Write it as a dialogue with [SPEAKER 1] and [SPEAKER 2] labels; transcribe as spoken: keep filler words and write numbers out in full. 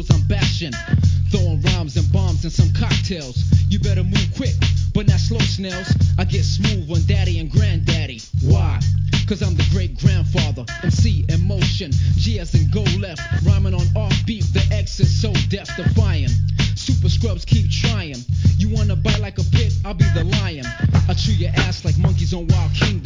[SPEAKER 1] fields I'm bashing, throwing rhymes and bombs and some cocktails. You better move quick, but not slow snails. I get smooth on daddy and granddaddy. Why? Cause I'm the great grandfather, M C in motion, G as in go left, rhyming on offbeat, the X is so death defying. Super scrubs keep trying. You wanna bite like a pig? I'll be the lion. I chew your ass like monkeys on wild